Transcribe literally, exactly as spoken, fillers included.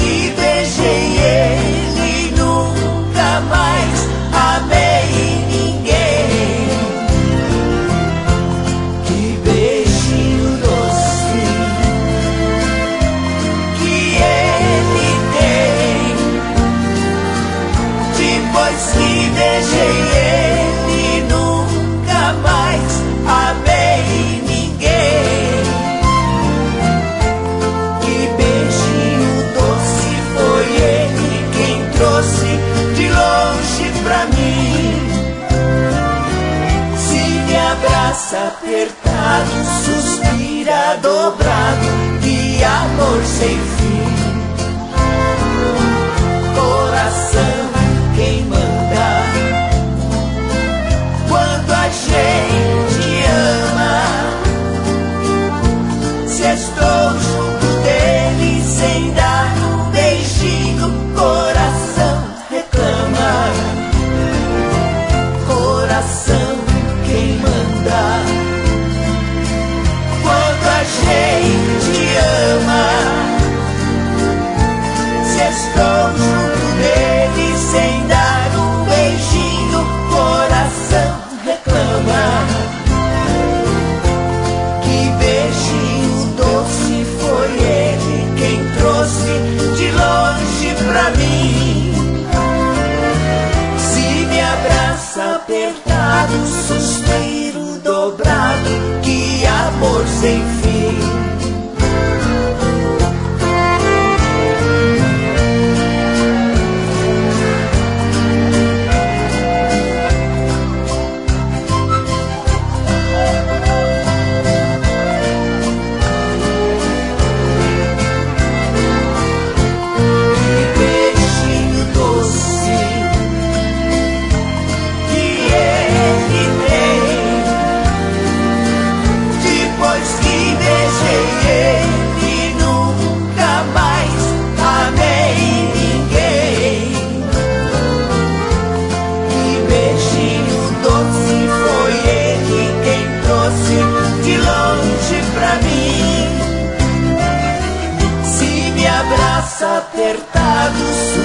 que beijei ele, nunca mais amei ninguém. Que beijinho doce que ele tem. Depois que beijei ele, nunca mais amei ninguém. Que beijinho doce foi ele quem trouxe de longe pra mim. Se me abraça apertado, suspira dobrado, de amor sem fim. Coração quem manda quando a gente ama. Se estou junto dele sem dar um beijinho, coração reclama. Coração quem manda quando a gente ama. Se estou junto dele sem dar um beijinho, coração reclama. Que beijinho doce foi ele quem trouxe de longe pra mim. Se me abraça apertado, suspiro dobrado, que amor sem fim. Apertado,